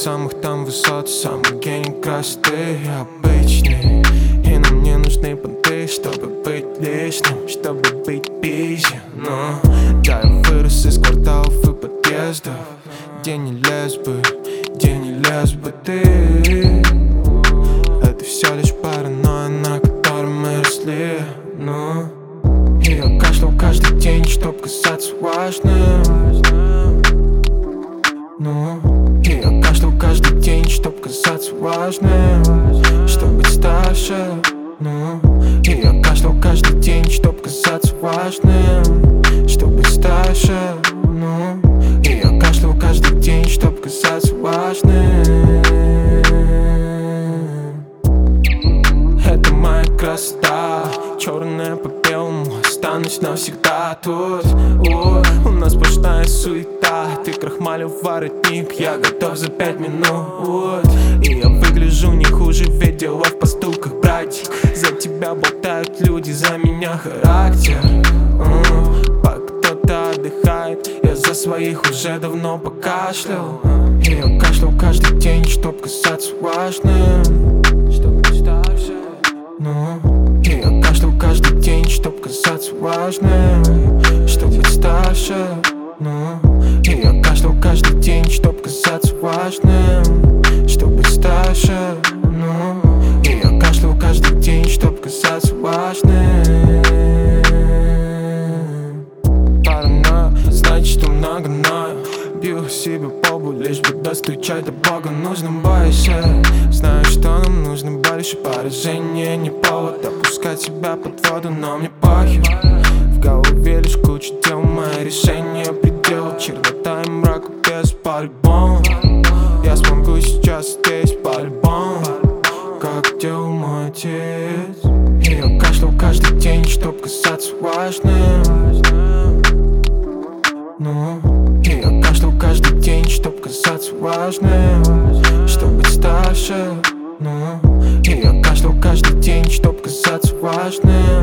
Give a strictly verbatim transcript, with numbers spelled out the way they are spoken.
самых там высот, самый гений красоты обычный. И нам не нужны понты, чтобы быть лишним, чтобы быть пизже. Но да, я вырос из кварталов и подъездов, где не лез бы, где не лез бы ты. Это все лишь паранойя, на которой мы росли. Ну, и я кашлял каждый день, чтоб казаться важным. Ну, и я кашлял каждый день, чтоб казаться важным, чтоб быть старше. Ну, и я кашлял каждый день, чтоб казаться важным, чтоб быть старше. Ну, и я кашлял каждый день, чтоб казаться важным. Это моя красота, черная по белому, останусь навсегда тут. О, у нас сплошная суета, ты крахмалил воротник, я готов за пять минут. И я выгляжу не хуже, ведь дело в поступках, братик. За тебя болтают люди, за меня характер. uh, Пока кто-то отдыхает, я за своих уже давно покашлял. И я кашлял каждый день, чтоб казаться важным, чтоб быть старше. Ну, и я кашлял каждый день, чтоб казаться важным, чтоб быть старше. Ну, и я кашлял каждый день, чтоб казаться важным, чтоб быть старше. Ну, и я кашлял каждый день, чтоб казаться важным. Паранойя, значит, что много ною. Бью себе по лбу, лишь бы достучать до Бога нужным больше. Знаю, что нам нужно больше, поражение не повод опускать себя под воду, но мне похер. В голове лишь куча дел, мои решения предел, чернота и мрак без по-любому. Я смогу сейчас здесь по-любому, как делал мой отец. И я кашлял каждый день, чтоб казаться важным. Ну, и я кашлял каждый день, чтоб казаться важным, чтоб быть старше. Ну, и я кашлял каждый день, чтоб казаться важным,